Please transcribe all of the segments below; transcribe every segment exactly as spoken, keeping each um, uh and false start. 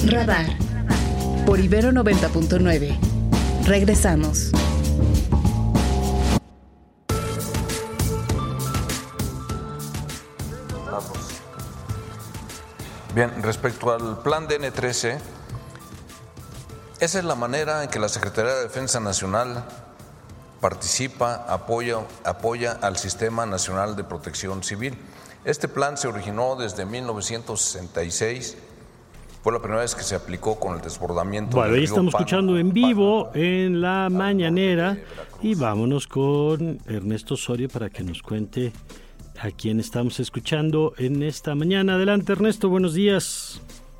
Radar por Ibero noventa punto nueve. Regresamos. Bien, respecto al plan D N trece, esa es la manera en que la Secretaría de Defensa Nacional participa, apoya, apoya al Sistema Nacional de Protección Civil. Este plan se originó desde mil novecientos sesenta y seis, fue la primera vez que se aplicó con el desbordamiento bueno, del ahí río estamos Pano, escuchando en vivo Pano, en la mañanera y vámonos con Ernesto Osorio para que nos cuente a quién estamos escuchando en esta mañana. Adelante, Ernesto, buenos días.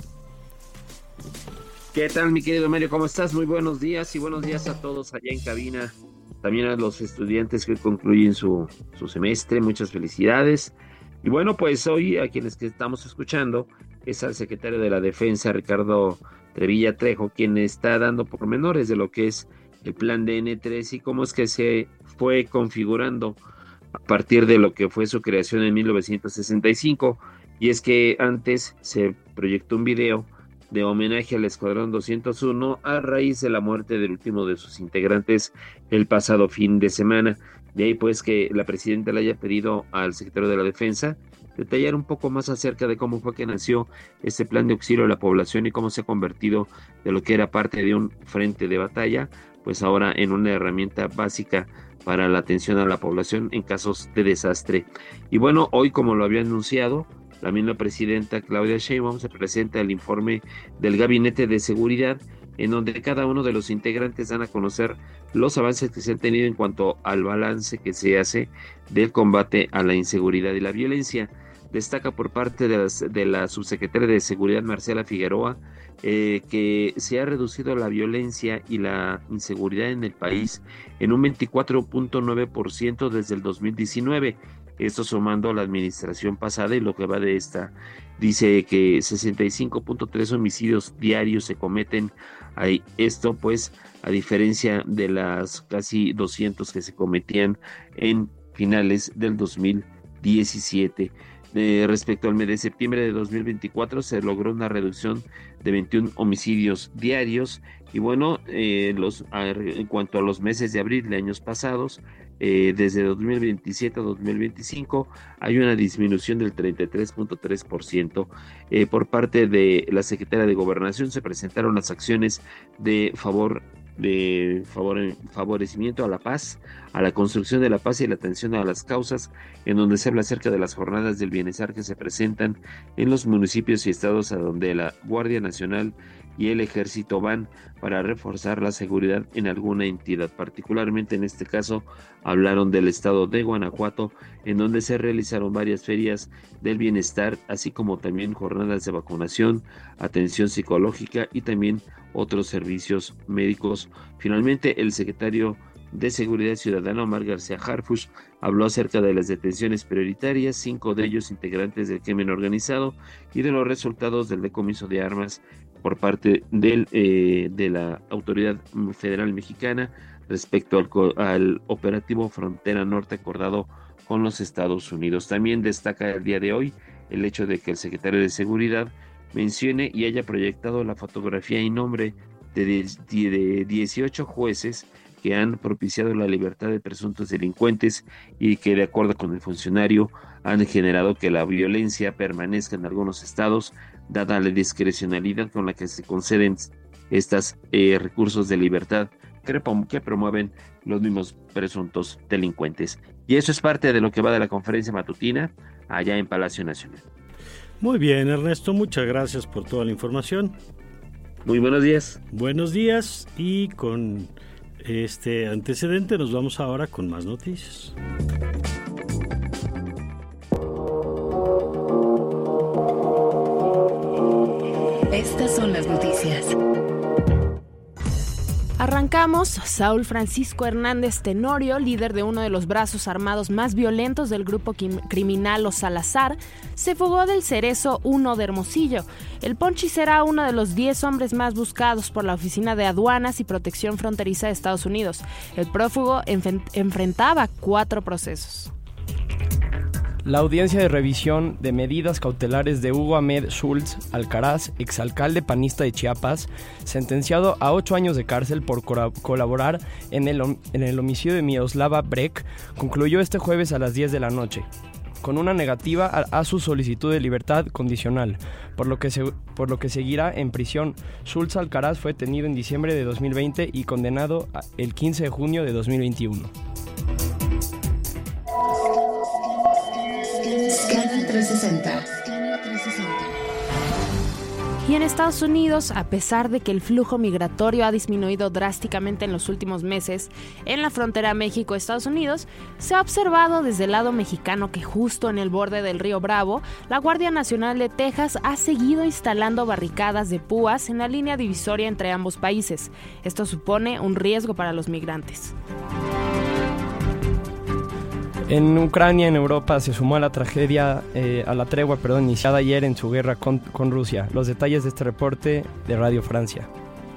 ¿Qué tal, mi querido Mario? ¿Cómo estás? Muy buenos días y buenos días a todos allá en cabina. También a los estudiantes que concluyen su, su semestre. Muchas felicidades. Y bueno, pues hoy a quienes que estamos escuchando es al secretario de la Defensa, Ricardo Trevilla Trejo, quien está dando pormenores de lo que es el plan D N trece y cómo es que se fue configurando a partir de lo que fue su creación en mil novecientos sesenta y cinco, y es que antes se proyectó un video de homenaje al Escuadrón doscientos uno a raíz de la muerte del último de sus integrantes el pasado fin de semana. De ahí pues que la presidenta le haya pedido al secretario de la Defensa detallar un poco más acerca de cómo fue que nació este plan de auxilio a la población y cómo se ha convertido de lo que era parte de un frente de batalla, pues ahora en una herramienta básica para la atención a la población en casos de desastre. Y bueno, hoy, como lo había anunciado la misma presidenta Claudia Sheinbaum, se presenta el informe del Gabinete de Seguridad, en donde cada uno de los integrantes dan a conocer los avances que se han tenido en cuanto al balance que se hace del combate a la inseguridad y la violencia. Destaca por parte de, las, de la subsecretaria de Seguridad, Marcela Figueroa, eh, que se ha reducido la violencia y la inseguridad en el país en un veinticuatro punto nueve por ciento desde el dos mil diecinueve. Esto sumando a la administración pasada y lo que va de esta. Dice que sesenta y cinco punto tres homicidios diarios se cometen ahí. Esto pues a diferencia de las casi doscientos que se cometían en finales del dos mil diecisiete. Eh, respecto al mes de septiembre de dos mil veinticuatro se logró una reducción de veintiún homicidios diarios y bueno, eh, los, a, en cuanto a los meses de abril de años pasados, eh, desde dos mil veintisiete a dos mil veinticinco hay una disminución del treinta y tres punto tres por ciento. Eh, por parte de la Secretaría de Gobernación se presentaron las acciones de favor de favor, favorecimiento a la paz, a la construcción de la paz y la atención a las causas, en donde se habla acerca de las jornadas del bienestar que se presentan en los municipios y estados a donde la Guardia Nacional y el Ejército van para reforzar la seguridad en alguna entidad. Particularmente en este caso hablaron del estado de Guanajuato, en donde se realizaron varias ferias del bienestar, así como también jornadas de vacunación, atención psicológica y también otros servicios médicos. Finalmente, el secretario de Seguridad Ciudadana, Omar García Harfuch, habló acerca de las detenciones prioritarias, cinco de ellos integrantes del crimen organizado, y de los resultados del decomiso de armas por parte del, eh, de la Autoridad Federal Mexicana respecto al, al operativo Frontera Norte acordado con los Estados Unidos. También destaca el día de hoy el hecho de que el secretario de Seguridad mencione y haya proyectado la fotografía y nombre de, de, de dieciocho jueces que han propiciado la libertad de presuntos delincuentes y que, de acuerdo con el funcionario, han generado que la violencia permanezca en algunos estados, dada la discrecionalidad con la que se conceden estos eh, recursos de libertad que, que promueven los mismos presuntos delincuentes. Y eso es parte de lo que va de la conferencia matutina allá en Palacio Nacional. Muy bien, Ernesto, muchas gracias por toda la información. Muy buenos días. Buenos días, y con este antecedente nos vamos ahora con más noticias. Estas son las noticias. Arrancamos. Saúl Francisco Hernández Tenorio, líder de uno de los brazos armados más violentos del grupo criminal Los Salazar, se fugó del Cerezo uno de Hermosillo. El Ponchi será uno de los diez hombres más buscados por la Oficina de Aduanas y Protección Fronteriza de Estados Unidos. El prófugo enf- enfrentaba cuatro procesos. La audiencia de revisión de medidas cautelares de Hugo Ahmed Schultz Alcaraz, exalcalde panista de Chiapas, sentenciado a ocho años de cárcel por cora- colaborar en el, en el homicidio de Miroslava Breck, concluyó este jueves a las diez de la noche, con una negativa a, a su solicitud de libertad condicional, por lo que se, por lo que seguirá en prisión. Schultz Alcaraz fue detenido en diciembre de dos mil veinte y condenado a, el quince de junio de dos mil veintiuno. Scanner trescientos sesenta. Y en Estados Unidos, a pesar de que el flujo migratorio ha disminuido drásticamente en los últimos meses, en la frontera México-Estados Unidos, se ha observado desde el lado mexicano que justo en el borde del río Bravo, la Guardia Nacional de Texas ha seguido instalando barricadas de púas en la línea divisoria entre ambos países. Esto supone un riesgo para los migrantes. En Ucrania, en Europa, se sumó a la tragedia, eh, a la tregua, perdón, iniciada ayer en su guerra con, con Rusia. Los detalles de este reporte de Radio Francia.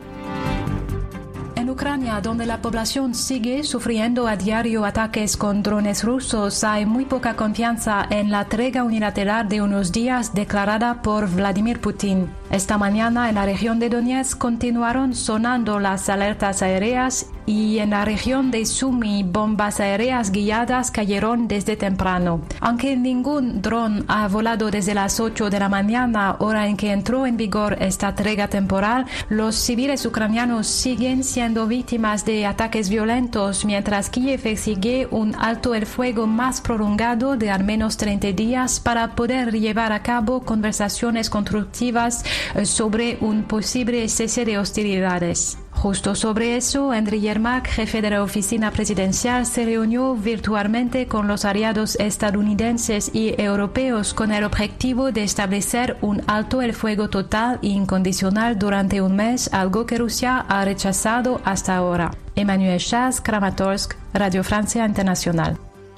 En Ucrania, donde la población sigue sufriendo a diario ataques con drones rusos, hay muy poca confianza en la tregua unilateral de unos días declarada por Vladimir Putin. Esta mañana en la región de Donetsk continuaron sonando las alertas aéreas y en la región de Sumy bombas aéreas guiadas cayeron desde temprano. Aunque ningún dron ha volado desde las ocho de la mañana, hora en que entró en vigor esta tregua temporal, los civiles ucranianos siguen siendo víctimas de ataques violentos, mientras Kiev exige un alto el fuego más prolongado de al menos treinta días para poder llevar a cabo conversaciones constructivas sobre un posible cese de hostilidades. Justo sobre eso, Andriy Yermak, jefe de la oficina presidencial, se reunió virtualmente con los aliados estadounidenses y europeos con el objetivo de establecer un alto el fuego total e incondicional durante un mes, algo que Rusia ha rechazado hasta ahora. Emmanuel Chaz, Kramatorsk, Radio Francia Internacional.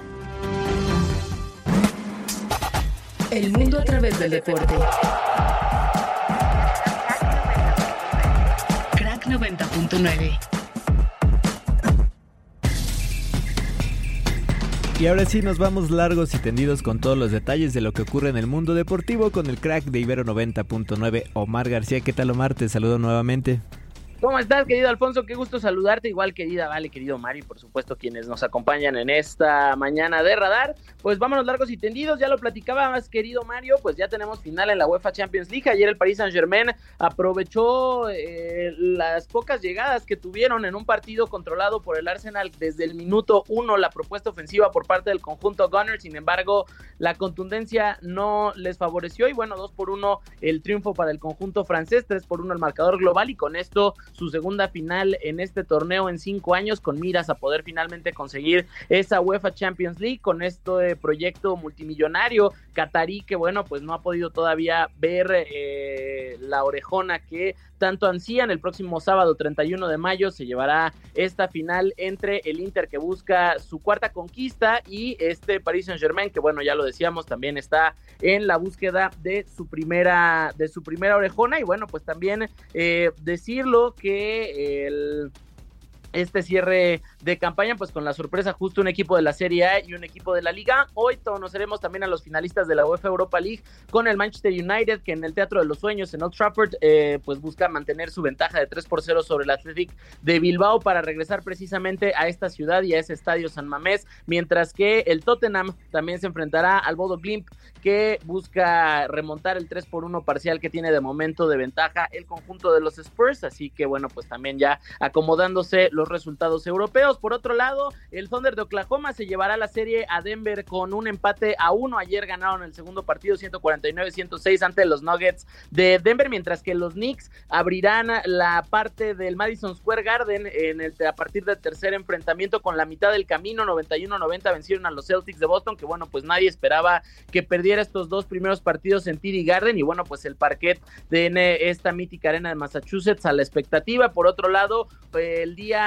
El mundo a través del deporte. Crack noventa punto nueve. Y ahora sí nos vamos largos y tendidos con todos los detalles de lo que ocurre en el mundo deportivo con el crack de Ibero noventa punto nueve, Omar García. ¿Qué tal, Omar? Te saludo nuevamente. ¿Cómo estás, querido Alfonso? Qué gusto saludarte, igual querida Vale, querido Mari, por supuesto quienes nos acompañan en esta mañana de Radar. Pues vámonos largos y tendidos, ya lo platicabas, querido Mario, pues ya tenemos final en la UEFA Champions League. Ayer el Paris Saint-Germain aprovechó eh, las pocas llegadas que tuvieron en un partido controlado por el Arsenal desde el minuto uno, la propuesta ofensiva por parte del conjunto Gunner. Sin embargo, la contundencia no les favoreció y bueno, dos por uno el triunfo para el conjunto francés, tres por uno el marcador global y con esto su segunda final en este torneo en cinco años, con miras a poder finalmente conseguir esa UEFA Champions League, con este proyecto multimillonario catarí que bueno, pues no ha podido todavía ver eh, la orejona que tanto ansían. El próximo sábado treinta y uno de mayo se llevará esta final entre el Inter, que busca su cuarta conquista, y este Paris Saint-Germain, que bueno, ya lo decíamos, también está en la búsqueda de su primera de su primera orejona. Y bueno, pues también eh, decirlo que el este cierre de campaña, pues con la sorpresa justo un equipo de la Serie A y un equipo de la Liga. Hoy conoceremos también a los finalistas de la UEFA Europa League con el Manchester United, que en el Teatro de los Sueños en Old Trafford eh, pues busca mantener su ventaja de tres por cero sobre el Athletic de Bilbao para regresar precisamente a esta ciudad y a ese estadio San Mamés, mientras que el Tottenham también se enfrentará al Bodo Glimt, que busca remontar el tres por uno parcial que tiene de momento de ventaja el conjunto de los Spurs. Así que bueno, pues también ya acomodándose los resultados europeos. Por otro lado, el Thunder de Oklahoma se llevará la serie a Denver con un empate a uno. Ayer ganaron el segundo partido ciento cuarenta y nueve a ciento seis ante los Nuggets de Denver, mientras que los Knicks abrirán la parte del Madison Square Garden en el, a partir del tercer enfrentamiento con la mitad del camino. Noventa y uno a noventa vencieron a los Celtics de Boston, que bueno, pues nadie esperaba que perdiera estos dos primeros partidos en T D Garden, y bueno, pues el parquet de esta mítica arena de Massachusetts a la expectativa. Por otro lado, el día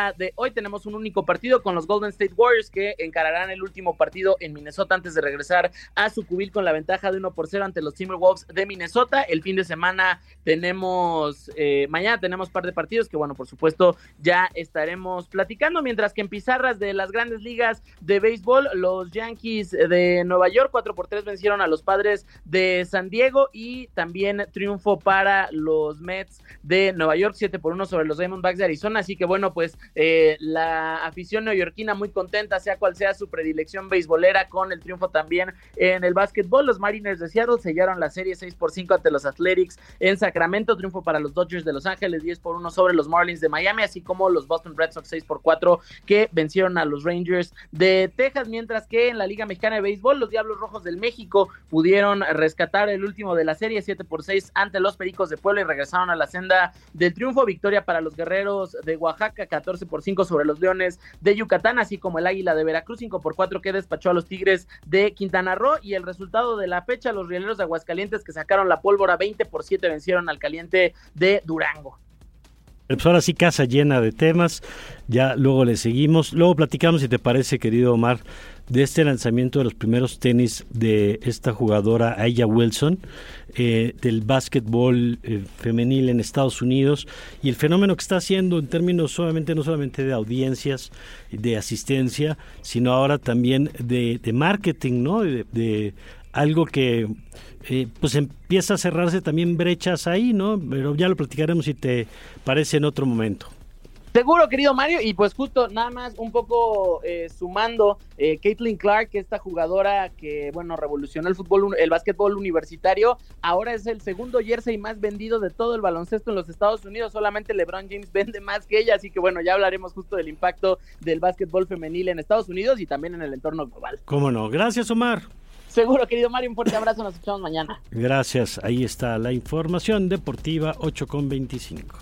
día de hoy tenemos un único partido con los Golden State Warriors que encararán el último partido en Minnesota antes de regresar a su cubil con la ventaja de uno por cero ante los Timberwolves de Minnesota. El fin de semana tenemos, eh, mañana tenemos par de partidos que bueno, por supuesto ya estaremos platicando, mientras que en pizarras de las grandes ligas de béisbol, los Yankees de Nueva York cuatro por tres vencieron a los Padres de San Diego y también triunfo para los Mets de Nueva York siete por uno sobre los Diamondbacks de Arizona, así que bueno, pues eh, la afición neoyorquina muy contenta, sea cual sea su predilección beisbolera, con el triunfo también en el básquetbol. Los Mariners de Seattle sellaron la serie seis por cinco ante los Athletics en Sacramento, triunfo para los Dodgers de Los Ángeles diez por uno sobre los Marlins de Miami, así como los Boston Red Sox seis por cuatro que vencieron a los Rangers de Texas, mientras que en la Liga Mexicana de Béisbol los Diablos Rojos del México pudieron rescatar el último de la serie siete por seis ante los Pericos de Puebla y regresaron a la senda del triunfo. Victoria para los Guerreros de Oaxaca catorce por cinco sobre los Leones de Yucatán, así como el Águila de Veracruz cinco por cuatro que despachó a los Tigres de Quintana Roo. Y el resultado de la fecha, los Rieleros de Aguascalientes que sacaron la pólvora veinte por siete vencieron al Caliente de Durango. Pues ahora sí, casa llena de temas, ya luego le seguimos, luego platicamos, si te parece, querido Omar, de este lanzamiento de los primeros tenis de esta jugadora A'ja Wilson, eh, del básquetbol eh, femenil en Estados Unidos, y el fenómeno que está haciendo en términos solamente, no solamente de audiencias, de asistencia, sino ahora también de, de marketing, ¿no? De, de algo que eh, pues empieza a cerrarse también brechas ahí, ¿no? Pero ya lo platicaremos si te parece en otro momento. Seguro, querido Mario, y pues justo nada más un poco eh, sumando, eh, Caitlin Clark, esta jugadora que, bueno, revolucionó el fútbol, el básquetbol universitario, ahora es el segundo jersey más vendido de todo el baloncesto en los Estados Unidos, solamente LeBron James vende más que ella, así que bueno, ya hablaremos justo del impacto del básquetbol femenil en Estados Unidos y también en el entorno global. ¿Cómo no? Gracias, Omar. Seguro, querido Mario, un fuerte abrazo, nos escuchamos mañana. Gracias, ahí está la información deportiva, ocho con veinticinco.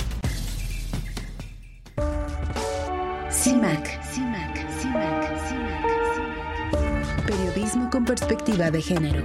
CIMAC, CIMAC, CIMAC, CIMAC. Periodismo con perspectiva de género.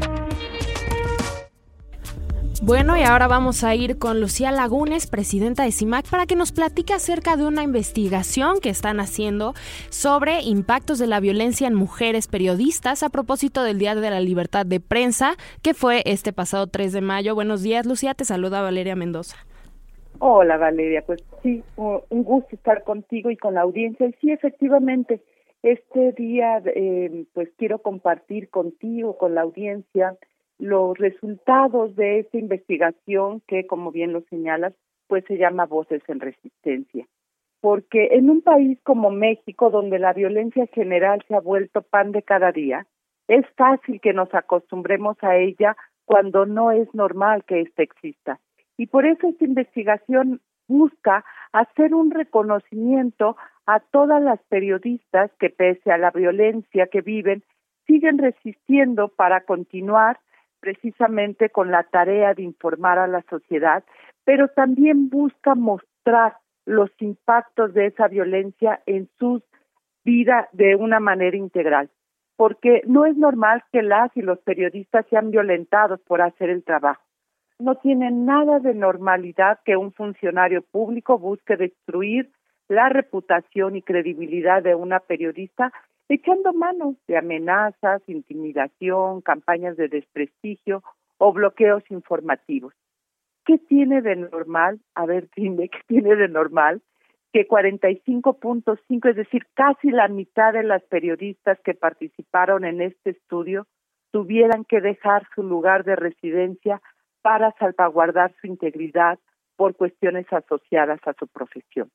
Bueno, y ahora vamos a ir con Lucía Lagunes, presidenta de CIMAC, para que nos platique acerca de una investigación que están haciendo sobre impactos de la violencia en mujeres periodistas a propósito del Día de la Libertad de Prensa, que fue este pasado tres de mayo. Buenos días, Lucía, te saluda Valeria Mendoza. Hola, Valeria, pues sí, un gusto estar contigo y con la audiencia. Y sí, efectivamente, este día eh, pues quiero compartir contigo, con la audiencia, los resultados de esta investigación que, como bien lo señalas, pues se llama Voces en Resistencia. Porque en un país como México, donde la violencia general se ha vuelto pan de cada día, es fácil que nos acostumbremos a ella cuando no es normal que ésta exista. Y por eso esta investigación busca hacer un reconocimiento a todas las periodistas que, pese a la violencia que viven, siguen resistiendo para continuar precisamente con la tarea de informar a la sociedad, pero también busca mostrar los impactos de esa violencia en sus vidas de una manera integral, porque no es normal que las y los periodistas sean violentados por hacer el trabajo. No tiene nada de normalidad que un funcionario público busque destruir la reputación y credibilidad de una periodista echando mano de amenazas, intimidación, campañas de desprestigio o bloqueos informativos. ¿Qué tiene de normal? A ver, dime, ¿qué tiene de normal? Que cuarenta y cinco punto cinco, es decir, casi la mitad de las periodistas que participaron en este estudio tuvieran que dejar su lugar de residencia para salvaguardar su integridad por cuestiones asociadas a su profesión.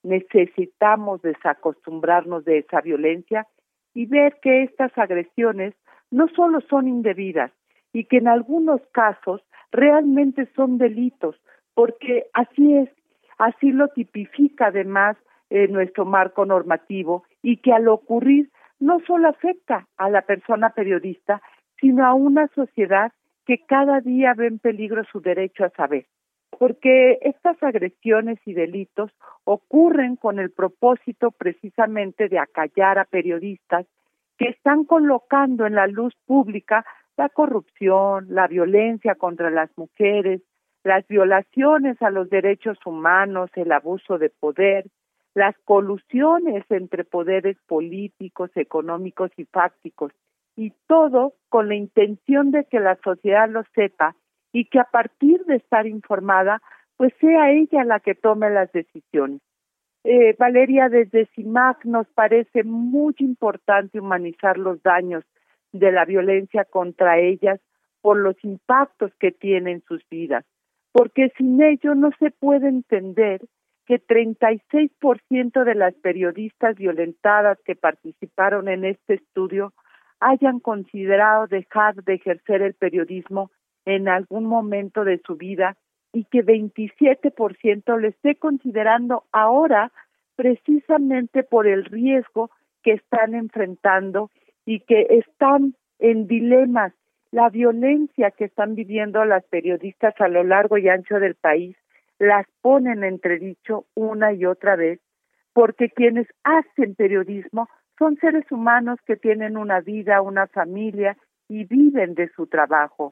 Necesitamos desacostumbrarnos de esa violencia y ver que estas agresiones no solo son indebidas y que en algunos casos realmente son delitos, porque así es, así lo tipifica además eh, nuestro marco normativo, y que al ocurrir no solo afecta a la persona periodista, sino a una sociedad que cada día ve en peligro su derecho a saber, porque estas agresiones y delitos ocurren con el propósito precisamente de acallar a periodistas que están colocando en la luz pública la corrupción, la violencia contra las mujeres, las violaciones a los derechos humanos, el abuso de poder, las colusiones entre poderes políticos, económicos y fácticos, y todo con la intención de que la sociedad lo sepa y que a partir de estar informada, pues sea ella la que tome las decisiones. Eh, Valeria, desde CIMAC nos parece muy importante humanizar los daños de la violencia contra ellas por los impactos que tiene en sus vidas, porque sin ello no se puede entender que treinta y seis por ciento de las periodistas violentadas que participaron en este estudio hayan considerado dejar de ejercer el periodismo en algún momento de su vida y que veintisiete por ciento lo esté considerando ahora precisamente por el riesgo que están enfrentando y que están en dilemas. La violencia que están viviendo las periodistas a lo largo y ancho del país las ponen en entredicho una y otra vez, porque quienes hacen periodismo son seres humanos que tienen una vida, una familia y viven de su trabajo.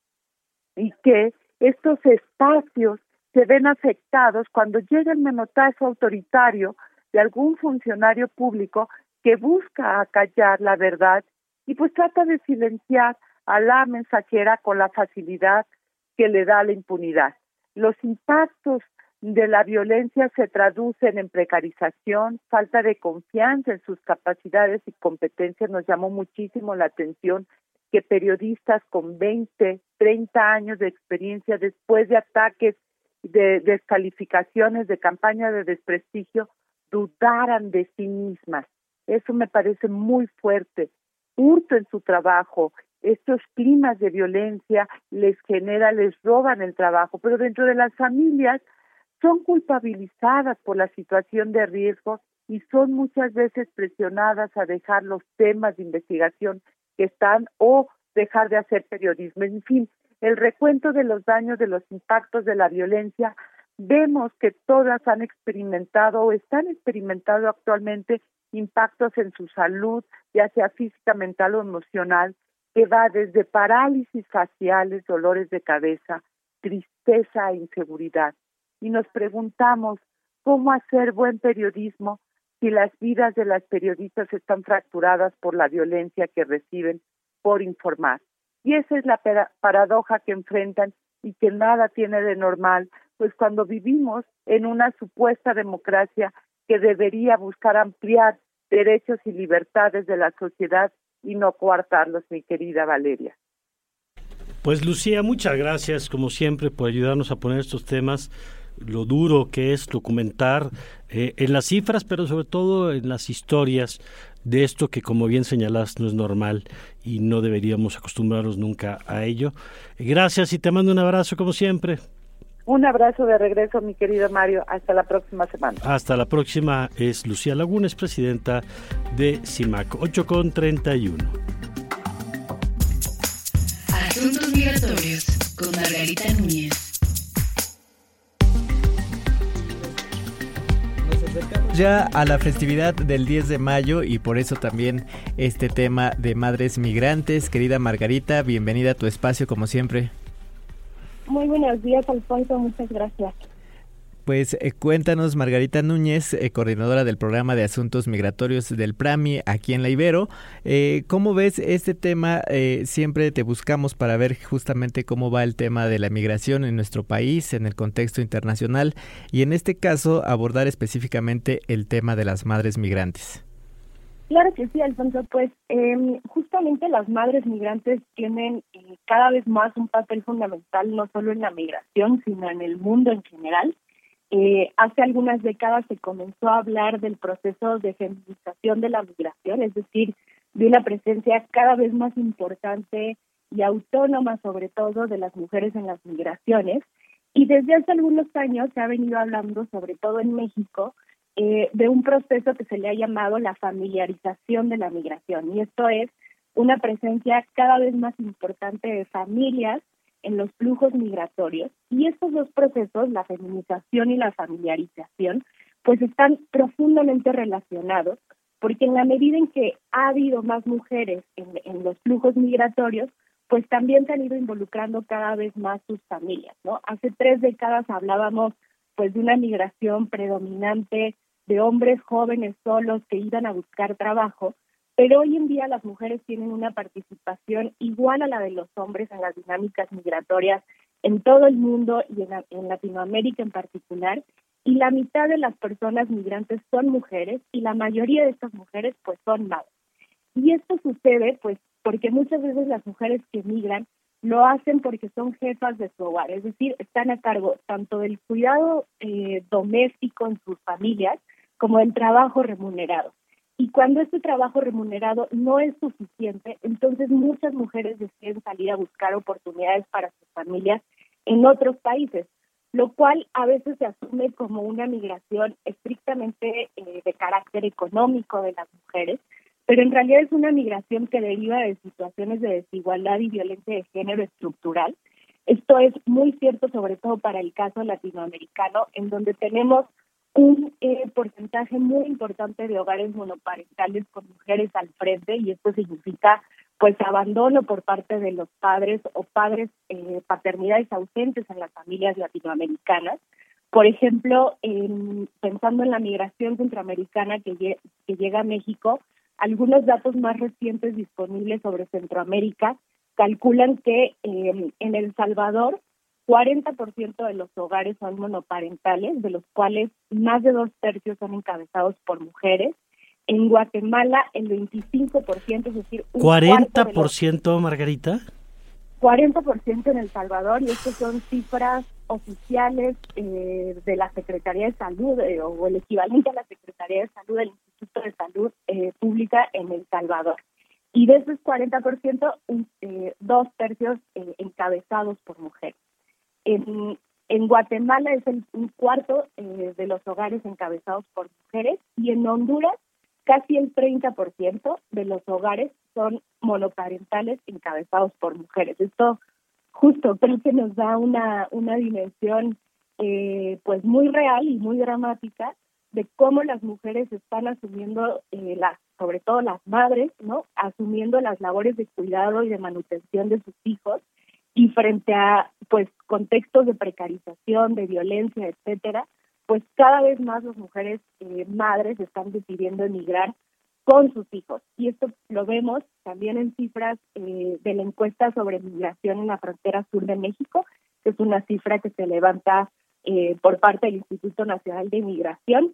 Y que estos espacios se ven afectados cuando llega el manotazo autoritario de algún funcionario público que busca acallar la verdad y pues trata de silenciar a la mensajera con la facilidad que le da la impunidad. Los impactos de la violencia se traducen en precarización, falta de confianza en sus capacidades y competencias. Nos llamó muchísimo la atención que periodistas con veinte, treinta años de experiencia, después de ataques, de descalificaciones, de campañas de desprestigio, dudaran de sí mismas. Eso me parece muy fuerte. Hurto en su trabajo, estos climas de violencia les genera, les roban el trabajo, pero dentro de las familias son culpabilizadas por la situación de riesgo y son muchas veces presionadas a dejar los temas de investigación que están o dejar de hacer periodismo. En fin, el recuento de los daños, de los impactos de la violencia, vemos que todas han experimentado o están experimentando actualmente impactos en su salud, ya sea física, mental o emocional, que va desde parálisis faciales, dolores de cabeza, tristeza e inseguridad. Y nos preguntamos cómo hacer buen periodismo si las vidas de las periodistas están fracturadas por la violencia que reciben por informar. Y esa es la paradoja que enfrentan y que nada tiene de normal, pues cuando vivimos en una supuesta democracia que debería buscar ampliar derechos y libertades de la sociedad y no coartarlos, mi querida Valeria. Pues Lucía, muchas gracias como siempre por ayudarnos a poner estos temas, lo duro que es documentar eh, en las cifras, pero sobre todo en las historias de esto que, como bien señalas, no es normal y no deberíamos acostumbrarnos nunca a ello. Gracias y te mando un abrazo como siempre. Un abrazo de regreso, mi querido Mario. Hasta la próxima semana. Hasta la próxima. Es Lucía Lagunes, presidenta de CIMAC. ocho con treinta y uno. Asuntos migratorios con Margarita Núñez. Ya a la festividad del diez de mayo y por eso también este tema de madres migrantes. Querida Margarita, bienvenida a tu espacio como siempre. Muy buenos días, Alfonso, muchas gracias. Pues eh, cuéntanos, Margarita Núñez, eh, coordinadora del programa de asuntos migratorios del PRAMI aquí en La Ibero, eh, ¿cómo ves este tema? Eh, siempre te buscamos para ver justamente cómo va el tema de la migración en nuestro país, en el contexto internacional, y en este caso abordar específicamente el tema de las madres migrantes. Claro que sí, Alfonso, pues eh, justamente las madres migrantes tienen eh, cada vez más un papel fundamental, no solo en la migración, sino en el mundo en general. Eh, hace algunas décadas se comenzó a hablar del proceso de feminización de la migración, es decir, de una presencia cada vez más importante y autónoma, sobre todo, de las mujeres en las migraciones. Y desde hace algunos años se ha venido hablando, sobre todo en México, Eh, de un proceso que se le ha llamado la familiarización de la migración, y esto es una presencia cada vez más importante de familias en los flujos migratorios, y estos dos procesos, la feminización y la familiarización, pues están profundamente relacionados, porque en la medida en que ha habido más mujeres en, en los flujos migratorios, pues también se han ido involucrando cada vez más sus familias, ¿no? Hace tres décadas hablábamos pues de una migración predominante de hombres jóvenes solos que iban a buscar trabajo, pero hoy en día las mujeres tienen una participación igual a la de los hombres en las dinámicas migratorias en todo el mundo y en, la, en Latinoamérica en particular, y la mitad de las personas migrantes son mujeres y la mayoría de estas mujeres pues son madres. Y esto sucede pues porque muchas veces las mujeres que migran lo hacen porque son jefas de su hogar, es decir, están a cargo tanto del cuidado eh, doméstico en sus familias como del trabajo remunerado. Y cuando este trabajo remunerado no es suficiente, entonces muchas mujeres deciden salir a buscar oportunidades para sus familias en otros países, lo cual a veces se asume como una migración estrictamente eh, de carácter económico de las mujeres, pero en realidad es una migración que deriva de situaciones de desigualdad y violencia de género estructural. Esto es muy cierto sobre todo para el caso latinoamericano, en donde tenemos un eh, porcentaje muy importante de hogares monoparentales con mujeres al frente, y esto significa pues abandono por parte de los padres o padres, eh, paternidades ausentes en las familias latinoamericanas. Por ejemplo, en, pensando en la migración centroamericana que, lle- que llega a México, algunos datos más recientes disponibles sobre Centroamérica calculan que eh, en El Salvador cuarenta por ciento de los hogares son monoparentales, de los cuales más de dos tercios son encabezados por mujeres. En Guatemala, el veinticinco por ciento, es decir, un ¿cuarenta por ciento, los... Margarita? cuarenta por ciento en El Salvador, y estas son cifras oficiales eh, de la Secretaría de Salud, eh, o el equivalente a la Secretaría de Salud del Instituto de Salud eh, Pública en El Salvador. Y de esos cuarenta por ciento, un, eh, dos tercios eh, encabezados por mujeres. En, en Guatemala es el, un cuarto eh, de los hogares encabezados por mujeres, y en Honduras casi el treinta por ciento de los hogares son monoparentales encabezados por mujeres. Esto justo creo que nos da una, una dimensión eh, pues muy real y muy dramática de cómo las mujeres están asumiendo, eh, las, sobre todo las madres, ¿no? Asumiendo las labores de cuidado y de manutención de sus hijos, y frente a pues contextos de precarización, de violencia, etcétera, pues cada vez más las mujeres eh, madres están decidiendo emigrar con sus hijos. Y esto lo vemos también en cifras eh, de la encuesta sobre migración en la frontera sur de México, que es una cifra que se levanta eh, por parte del Instituto Nacional de Migración.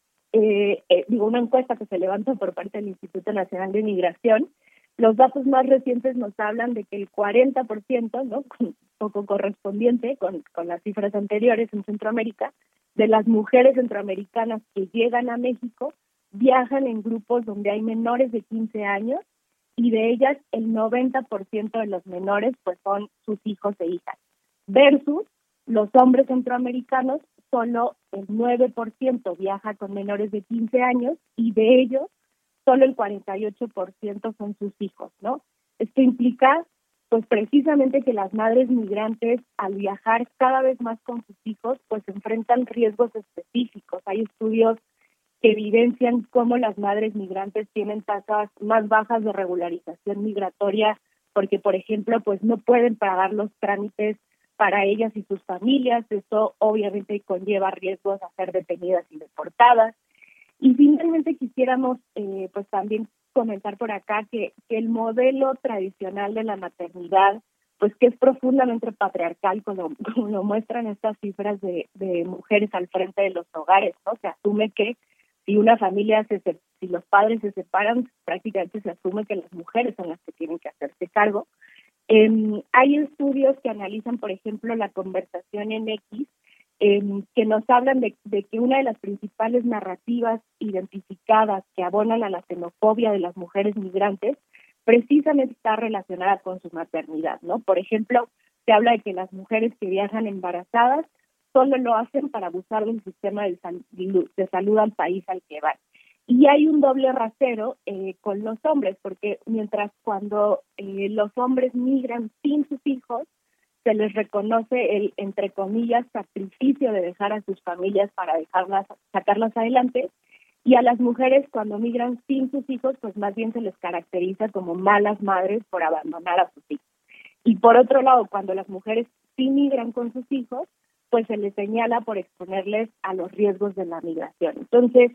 Eh, eh, digo, una encuesta que se levanta por parte del Instituto Nacional de Migración. Los datos más recientes nos hablan de que el cuarenta por ciento, ¿no? Un poco correspondiente con, con las cifras anteriores en Centroamérica, de las mujeres centroamericanas que llegan a México viajan en grupos donde hay menores de quince años, y de ellas el noventa por ciento de los menores pues son sus hijos e hijas, versus los hombres centroamericanos, solo el nueve por ciento viaja con menores de quince años, y de ellos solo el cuarenta y ocho por ciento son sus hijos, ¿no? Esto implica pues precisamente que las madres migrantes al viajar cada vez más con sus hijos pues enfrentan riesgos específicos. Hay estudios que evidencian cómo las madres migrantes tienen tasas más bajas de regularización migratoria porque, por ejemplo, pues no pueden pagar los trámites para ellas y sus familias. Eso obviamente conlleva riesgos a ser detenidas y deportadas. Y finalmente quisiéramos eh, pues también comentar por acá que, que el modelo tradicional de la maternidad, pues que es profundamente patriarcal, como, como lo muestran estas cifras de, de mujeres al frente de los hogares, ¿no? Se asume que si una familia, se, si los padres se separan, prácticamente se asume que las mujeres son las que tienen que hacerse cargo. Eh, hay estudios que analizan, por ejemplo, la conversación en X, Eh, que nos hablan de, de que una de las principales narrativas identificadas que abonan a la xenofobia de las mujeres migrantes precisamente está relacionada con su maternidad, ¿no? Por ejemplo, se habla de que las mujeres que viajan embarazadas solo lo hacen para abusar del sistema de, sal- de salud al país al que van. Y hay un doble rasero eh, con los hombres, porque mientras cuando eh, los hombres migran sin sus hijos, se les reconoce el, entre comillas, sacrificio de dejar a sus familias para dejarlas, sacarlas adelante, y a las mujeres cuando migran sin sus hijos, pues más bien se les caracteriza como malas madres por abandonar a sus hijos. Y por otro lado, cuando las mujeres sí migran con sus hijos, pues se les señala por exponerles a los riesgos de la migración. Entonces,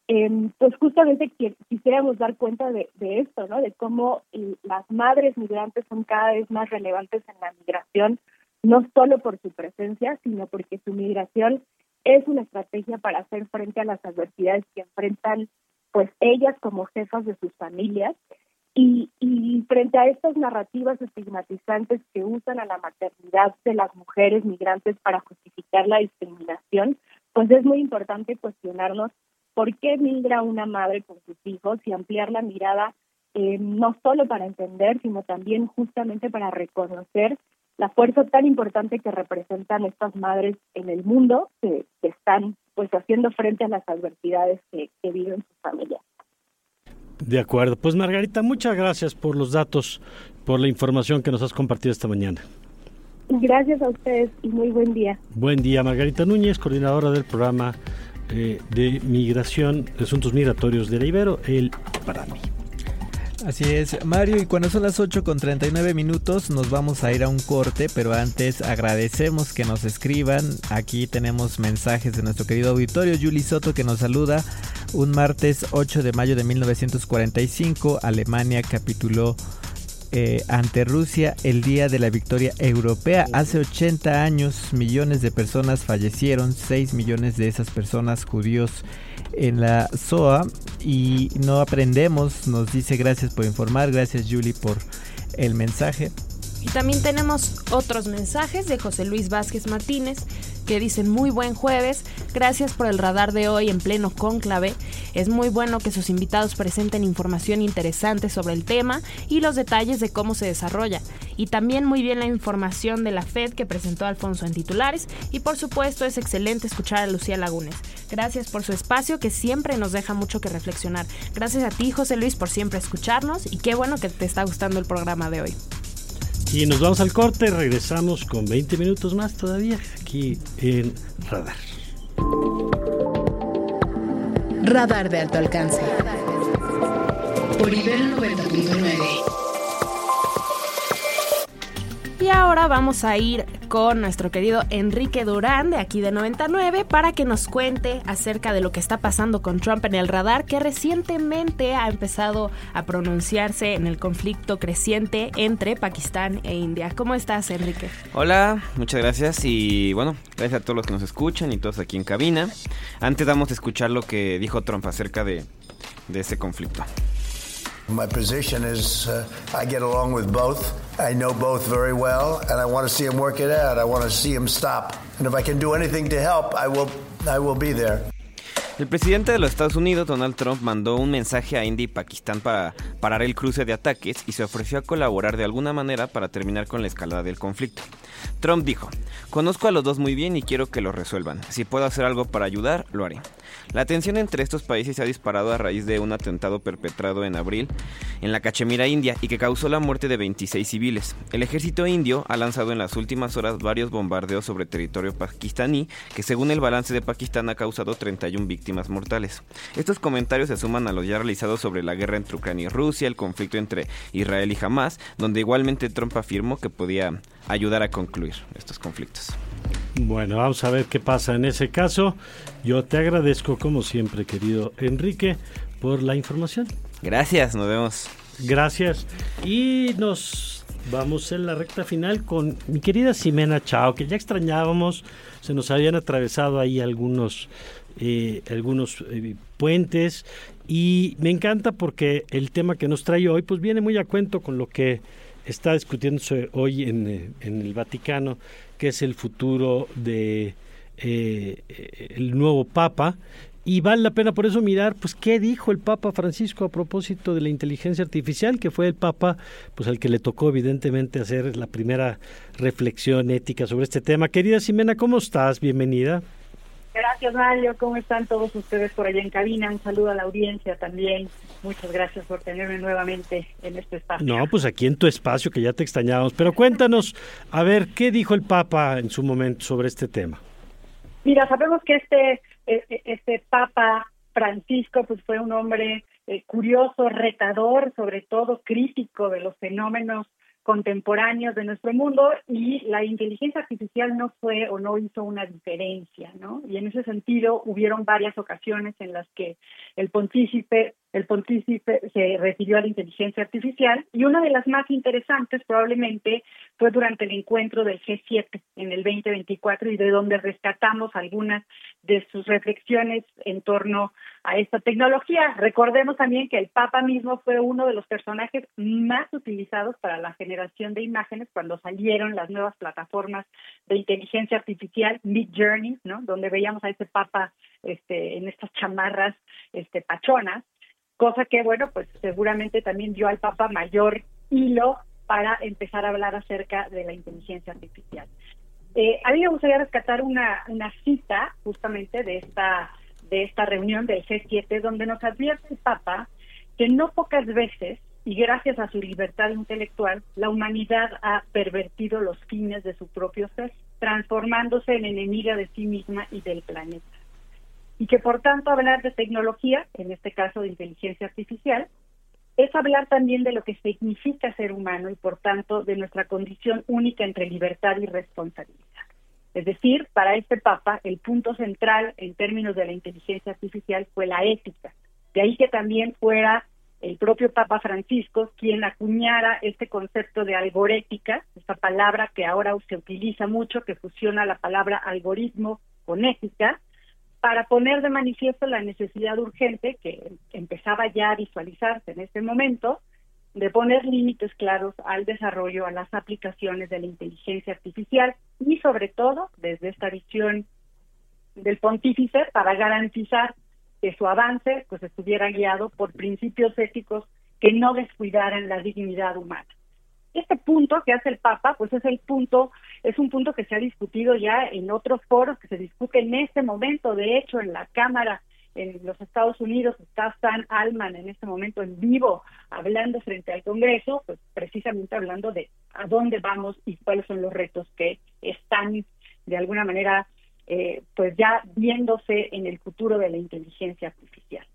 eh, pues justamente que, quisiéramos dar cuenta de, de esto, ¿no? De cómo eh, las madres migrantes son cada vez más relevantes en la migración, no solo por su presencia, sino porque su migración es una estrategia para hacer frente a las adversidades que enfrentan pues ellas como jefas de sus familias. Y, y frente a estas narrativas estigmatizantes que usan a la maternidad de las mujeres migrantes para justificar la discriminación, pues es muy importante cuestionarnos por qué migra una madre con sus hijos y ampliar la mirada eh, no solo para entender, sino también justamente para reconocer la fuerza tan importante que representan estas madres en el mundo que, que están pues haciendo frente a las adversidades que, que viven sus familias. De acuerdo. Pues Margarita, muchas gracias por los datos, por la información que nos has compartido esta mañana. Gracias a ustedes y muy buen día. Buen día, Margarita Núñez, coordinadora del programa eh, de migración, de asuntos migratorios de la Ibero, el PRAMI. Así es, Mario, y cuando son las ocho con treinta y nueve minutos nos vamos a ir a un corte, pero antes agradecemos que nos escriban. Aquí tenemos mensajes de nuestro querido auditorio, Yuli Soto, que nos saluda. Un martes ocho de mayo de mil novecientos cuarenta y cinco, Alemania capituló eh, ante Rusia el día de la victoria europea. Hace ochenta años millones de personas fallecieron, seis millones de esas personas judíos en la S O A, y no aprendemos. Nos dice gracias por informar, gracias Julie por el mensaje. Y también tenemos otros mensajes de José Luis Vázquez Martínez que dicen muy buen jueves, gracias por el radar de hoy en pleno cónclave, es muy bueno que sus invitados presenten información interesante sobre el tema y los detalles de cómo se desarrolla, y también muy bien la información de la F E D que presentó Alfonso en titulares, y por supuesto es excelente escuchar a Lucía Lagunes. Gracias por su espacio que siempre nos deja mucho que reflexionar. Gracias a ti, José Luis, por siempre escucharnos, y qué bueno que te está gustando el programa de hoy. Y nos vamos al corte, regresamos con veinte minutos más todavía aquí en Radar. Radar de alto alcance. Por Ibero noventa punto nueve. Y ahora vamos a ir con nuestro querido Enrique Durán de aquí de noventa y nueve para que nos cuente acerca de lo que está pasando con Trump en el radar, que recientemente ha empezado a pronunciarse en el conflicto creciente entre Pakistán e India. ¿Cómo estás, Enrique? Hola, muchas gracias y bueno, gracias a todos los que nos escuchan y todos aquí en cabina. Antes vamos a escuchar lo que dijo Trump acerca de, de ese conflicto. My position is uh, I get along with both. I know both very well, and I want to see them work it out. I want to see them stop. And if I can do anything to help, I will, I will be there. El presidente de los Estados Unidos, Donald Trump, mandó un mensaje a India y Pakistán para parar el cruce de ataques y se ofreció a colaborar de alguna manera para terminar con la escalada del conflicto. Trump dijo: "Conozco a los dos muy bien y quiero que lo resuelvan. Si puedo hacer algo para ayudar, lo haré". La tensión entre estos países se ha disparado a raíz de un atentado perpetrado en abril en la Cachemira, India, y que causó la muerte de veintiséis civiles. El ejército indio ha lanzado en las últimas horas varios bombardeos sobre territorio pakistaní, que según el balance de Pakistán ha causado treinta y una víctimas mortales. Estos comentarios se suman a los ya realizados sobre la guerra entre Ucrania y Rusia, el conflicto entre Israel y Hamás, donde igualmente Trump afirmó que podía ayudar a concluir estos conflictos. Bueno, vamos a ver qué pasa en ese caso. Yo te agradezco, como siempre, querido Enrique, por la información. Gracias, nos vemos. Gracias. Y nos vamos en la recta final con mi querida Ximena Chao, que ya extrañábamos. Se nos habían atravesado ahí algunos, eh, algunos eh, puentes. Y me encanta porque el tema que nos trae hoy pues viene muy a cuento con lo que está discutiéndose hoy en, en el Vaticano, que es el futuro de eh, el nuevo Papa, y vale la pena por eso mirar pues qué dijo el Papa Francisco a propósito de la inteligencia artificial, que fue el Papa pues al que le tocó evidentemente hacer la primera reflexión ética sobre este tema. Querida Ximena, ¿cómo estás? Bienvenida. Gracias, Mario. ¿Cómo están todos ustedes por allá en cabina? Un saludo a la audiencia también. Muchas gracias por tenerme nuevamente en este espacio. No, pues aquí en tu espacio, que ya te extrañábamos. Pero cuéntanos, a ver, ¿qué dijo el Papa en su momento sobre este tema? Mira, sabemos que este este Papa Francisco pues fue un hombre eh, curioso, retador, sobre todo crítico de los fenómenos contemporáneos de nuestro mundo, y la inteligencia artificial no fue o no hizo una diferencia, ¿no? Y en ese sentido hubieron varias ocasiones en las que el pontífice, el pontífice se refirió a la inteligencia artificial, y una de las más interesantes probablemente fue durante el encuentro del G siete en el veinte veinticuatro, y de donde rescatamos algunas de sus reflexiones en torno a esta tecnología. Recordemos también que el Papa mismo fue uno de los personajes más utilizados para la generación de imágenes cuando salieron las nuevas plataformas de inteligencia artificial, Midjourney, ¿no? Donde veíamos a ese Papa este, en estas chamarras este, pachonas, cosa que, bueno, pues seguramente también dio al Papa mayor hilo para empezar a hablar acerca de la inteligencia artificial. Eh, a mí me gustaría rescatar una, una cita justamente de esta de esta reunión del G siete, donde nos advierte el Papa que no pocas veces, y gracias a su libertad intelectual, la humanidad ha pervertido los fines de su propio ser, transformándose en enemiga de sí misma y del planeta. Y que por tanto hablar de tecnología, en este caso de inteligencia artificial, es hablar también de lo que significa ser humano y por tanto de nuestra condición única entre libertad y responsabilidad. Es decir, para este Papa, el punto central en términos de la inteligencia artificial fue la ética. De ahí que también fuera el propio Papa Francisco quien acuñara este concepto de algorética, esta palabra que ahora se utiliza mucho, que fusiona la palabra algoritmo con ética, para poner de manifiesto la necesidad urgente, que empezaba ya a visualizarse en este momento, de poner límites claros al desarrollo, a las aplicaciones de la inteligencia artificial y sobre todo desde esta visión del pontífice para garantizar que su avance pues estuviera guiado por principios éticos que no descuidaran la dignidad humana. Este punto que hace el Papa, pues es el punto, es un punto que se ha discutido ya en otros foros, que se discute en este momento. De hecho, en la Cámara en los Estados Unidos está Sam Altman en este momento en vivo hablando frente al Congreso, pues precisamente hablando de a dónde vamos y cuáles son los retos que están de alguna manera eh, pues ya viéndose en el futuro de la inteligencia artificial.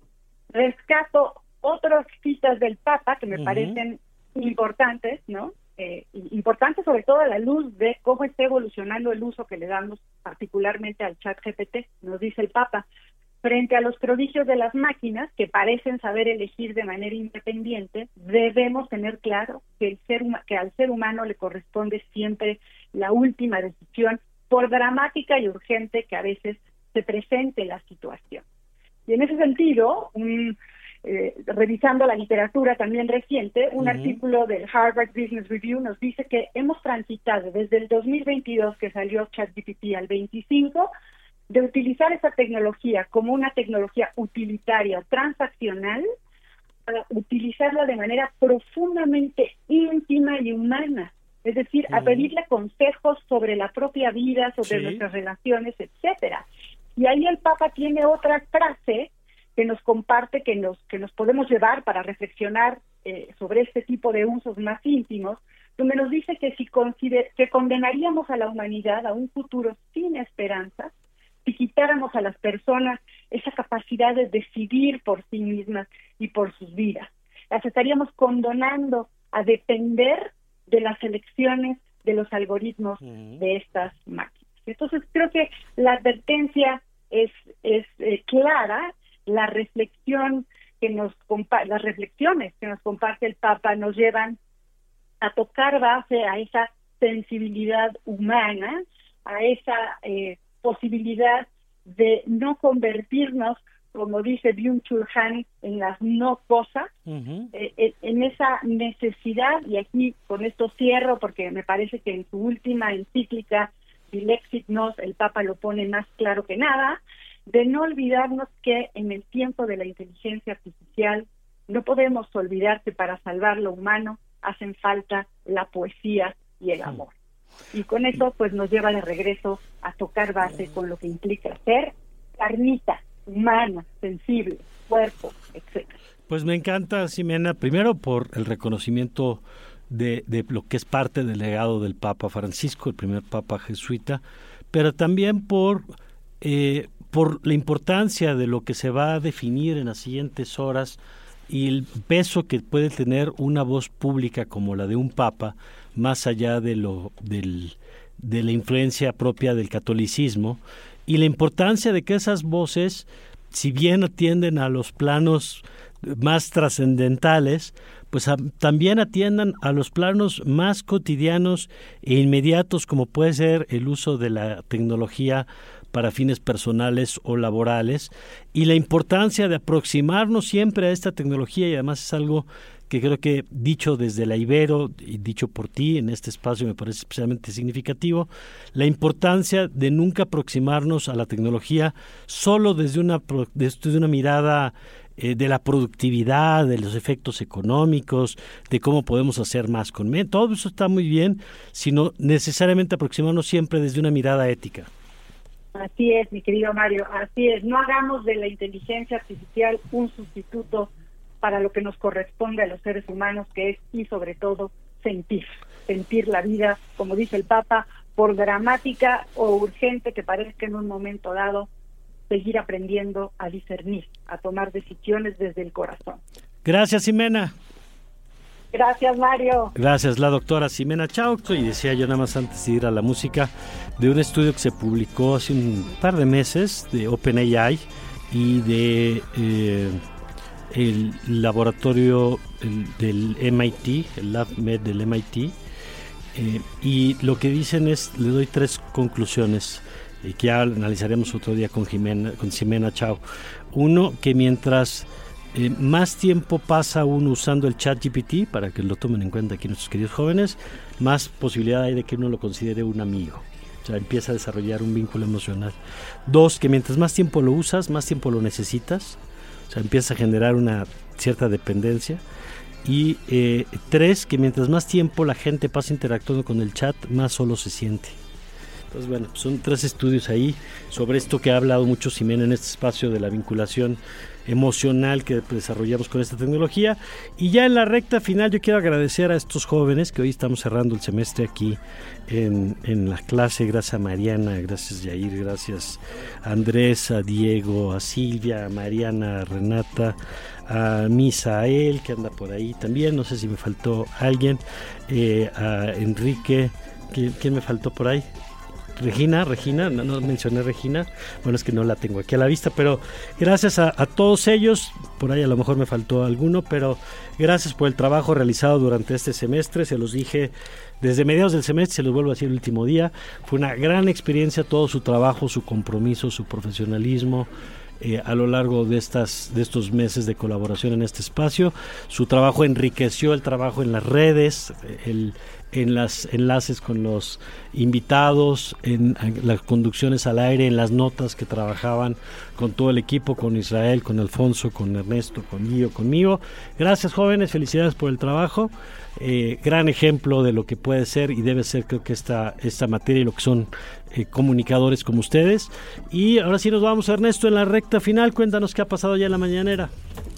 Rescato otras citas del Papa que me uh-huh. parecen importantes, ¿no? Eh, importantes sobre todo a la luz de cómo está evolucionando el uso que le damos particularmente al chat G P T. Nos dice el Papa: frente a los prodigios de las máquinas que parecen saber elegir de manera independiente, debemos tener claro que, el ser que al ser humano le corresponde siempre la última decisión, por dramática y urgente que a veces se presente la situación. Y en ese sentido, un, eh, revisando la literatura también reciente, un uh-huh. artículo del Harvard Business Review nos dice que hemos transitado desde el dos mil veintidós, que salió ChatGPT, al veinticinco, de utilizar esa tecnología como una tecnología utilitaria o transaccional, para utilizarla de manera profundamente íntima y humana, es decir, uh-huh. a pedirle consejos sobre la propia vida, sobre sí. nuestras relaciones, etcétera. Y ahí el Papa tiene otra frase que nos comparte, que nos que nos podemos llevar para reflexionar eh, sobre este tipo de usos más íntimos, donde nos dice que si consider- que condenaríamos a la humanidad a un futuro sin esperanza si quitáramos a las personas esa capacidad de decidir por sí mismas y por sus vidas. Las estaríamos condenando a depender de las elecciones de los algoritmos uh-huh. de estas máquinas. Entonces creo que la advertencia es es eh, clara, la reflexión que nos compa- las reflexiones que nos comparte el Papa nos llevan a tocar base a esa sensibilidad humana, a esa eh, posibilidad de no convertirnos, como dice Byung-Chul Han, en las no cosas, uh-huh. eh, en esa necesidad, y aquí con esto cierro porque me parece que en su última encíclica, Dilexit Nos, el Papa lo pone más claro que nada, de no olvidarnos que en el tiempo de la inteligencia artificial no podemos olvidar que para salvar lo humano hacen falta la poesía y el amor. Y con eso pues nos lleva de regreso a tocar base con lo que implica ser carnita, humana, sensible, cuerpo, etcétera. Pues me encanta, Ximena, primero por el reconocimiento de, de lo que es parte del legado del Papa Francisco, el primer Papa jesuita, pero también por, eh, por la importancia de lo que se va a definir en las siguientes horas y el peso que puede tener una voz pública como la de un papa, más allá de lo del, de la influencia propia del catolicismo, y la importancia de que esas voces, si bien atienden a los planos más trascendentales, pues a, también atiendan a los planos más cotidianos e inmediatos, como puede ser el uso de la tecnología para fines personales o laborales, y la importancia de aproximarnos siempre a esta tecnología, y además es algo que creo que dicho desde la Ibero y dicho por ti en este espacio me parece especialmente significativo, la importancia de nunca aproximarnos a la tecnología solo desde una, desde una mirada eh, de la productividad, de los efectos económicos, de cómo podemos hacer más con menos. Todo eso está muy bien, sino necesariamente aproximarnos siempre desde una mirada ética. Así es, mi querido Mario, así es. No hagamos de la inteligencia artificial un sustituto para lo que nos corresponde a los seres humanos, que es, y sobre todo, sentir. Sentir la vida, como dice el Papa, por dramática o urgente que parezca en un momento dado, seguir aprendiendo a discernir, a tomar decisiones desde el corazón. Gracias, Ximena. Gracias, Mario. Gracias, la doctora Ximena Chauco. Y decía yo nada más antes de ir a la música, de un estudio que se publicó hace un par de meses de OpenAI y de eh, el laboratorio el, del M I T, el LabMed del M I T, eh, y lo que dicen es, le doy tres conclusiones eh, que ya analizaremos otro día con Ximena, con Ximena Chao. Uno, que mientras Eh, más tiempo pasa uno usando el ChatGPT, para que lo tomen en cuenta aquí nuestros queridos jóvenes, más posibilidad hay de que uno lo considere un amigo. O sea, empieza a desarrollar un vínculo emocional. Dos, que mientras más tiempo lo usas, más tiempo lo necesitas. O sea, empieza a generar una cierta dependencia. Y eh, tres, que mientras más tiempo la gente pasa interactuando con el chat, más solo se siente. Entonces, bueno, son tres estudios ahí sobre esto que ha hablado mucho Ximena en este espacio de la vinculación emocional que desarrollamos con esta tecnología. Y ya en la recta final yo quiero agradecer a estos jóvenes que hoy estamos cerrando el semestre aquí en, en la clase. Gracias a Mariana, gracias Yair, gracias a Andrés, a Diego, a Silvia, a Mariana, a Renata, a Misael que anda por ahí también, no sé si me faltó alguien, eh, a Enrique, ¿quién, quién me faltó por ahí? Regina, Regina, no, no mencioné Regina, bueno, es que no la tengo aquí a la vista, pero gracias a, a todos ellos, por ahí a lo mejor me faltó alguno, pero gracias por el trabajo realizado durante este semestre, se los dije desde mediados del semestre, se los vuelvo a decir el último día, fue una gran experiencia todo su trabajo, su compromiso, su profesionalismo, Eh, a lo largo de estas de estos meses de colaboración en este espacio. Su trabajo enriqueció el trabajo en las redes, el, en los enlaces con los invitados, en, en las conducciones al aire, en las notas que trabajaban con todo el equipo, con Israel, con Alfonso, con Ernesto, conmigo, conmigo. Gracias, jóvenes, felicidades por el trabajo. Eh, gran ejemplo de lo que puede ser y debe ser, creo que esta, esta materia y lo que son eh, comunicadores como ustedes. Y ahora sí nos vamos, Ernesto, en la recta final. Cuéntanos qué ha pasado ya en la mañanera.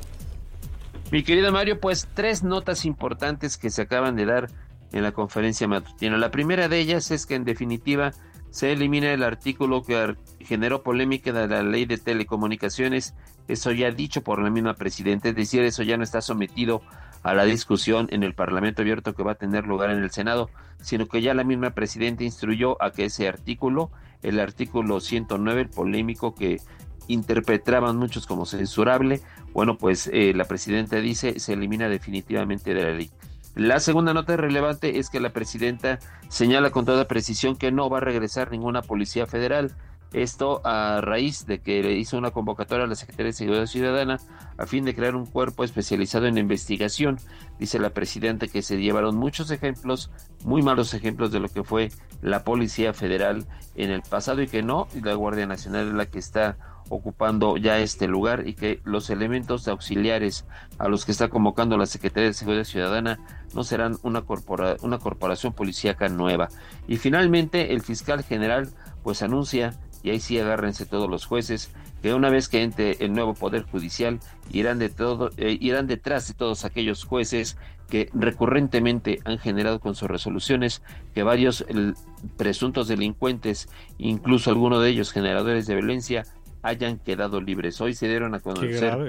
Mi querido Mario, pues tres notas importantes que se acaban de dar en la conferencia matutina. La primera de ellas es que en definitiva se elimina el artículo que generó polémica de la ley de telecomunicaciones. Eso ya dicho por la misma presidenta, es decir, eso ya no está sometido a la discusión en el Parlamento abierto que va a tener lugar en el Senado, sino que ya la misma presidenta instruyó a que ese artículo, el artículo ciento nueve, el polémico que interpretaban muchos como censurable, bueno, pues eh, la presidenta dice se elimina definitivamente de la ley. La segunda nota relevante es que la presidenta señala con toda precisión que no va a regresar ninguna policía federal. Esto a raíz de que le hizo una convocatoria a la Secretaría de Seguridad Ciudadana a fin de crear un cuerpo especializado en investigación. Dice la presidenta que se llevaron muchos ejemplos, muy malos ejemplos de lo que fue la Policía Federal en el pasado y que no, y la Guardia Nacional es la que está ocupando ya este lugar y que los elementos auxiliares a los que está convocando la Secretaría de Seguridad Ciudadana no serán una, corpora, una corporación policíaca nueva. Y finalmente el fiscal general pues anuncia, y ahí sí agárrense todos los jueces, que una vez que entre el nuevo Poder Judicial irán, de todo, eh, irán detrás de todos aquellos jueces que recurrentemente han generado con sus resoluciones que varios el, presuntos delincuentes, incluso algunos de ellos generadores de violencia, hayan quedado libres. Hoy se dieron a conocer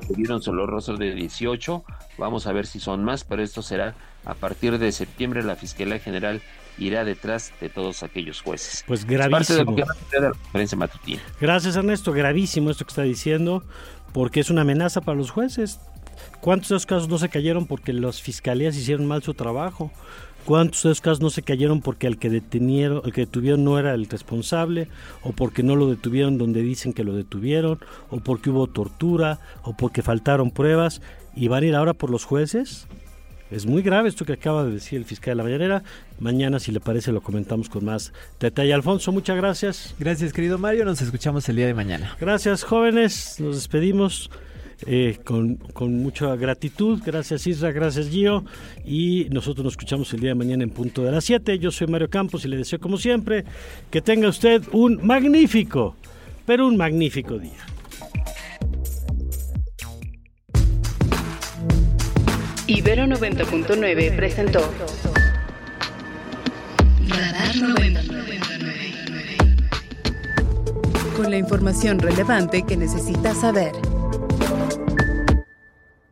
se vieron solo rostros de dieciocho, vamos a ver si son más, pero esto será a partir de septiembre. La Fiscalía General irá detrás de todos aquellos jueces. Pues gravísimo. Es parte de lo que va a suceder en la conferencia matutina. Gracias, Ernesto. Gravísimo esto que está diciendo, porque es una amenaza para los jueces. ¿Cuántos de esos casos no se cayeron porque las fiscalías hicieron mal su trabajo? ¿Cuántos de esos casos no se cayeron porque el que detenieron, el que detuvieron no era el responsable, o porque no lo detuvieron donde dicen que lo detuvieron, o porque hubo tortura, o porque faltaron pruebas, y van a ir ahora por los jueces? Es muy grave esto que acaba de decir el fiscal de la mañanera. Mañana, si le parece, lo comentamos con más detalle. Alfonso, muchas gracias. Gracias, querido Mario. Nos escuchamos el día de mañana. Gracias, jóvenes. Nos despedimos eh, con, con mucha gratitud. Gracias, Isra. Gracias, Gio. Y nosotros nos escuchamos el día de mañana en punto de las siete. Yo soy Mario Campos y le deseo, como siempre, que tenga usted un magnífico, pero un magnífico día. Ibero noventa punto nueve presentó Radar noventa. Con la información relevante que necesitas saber.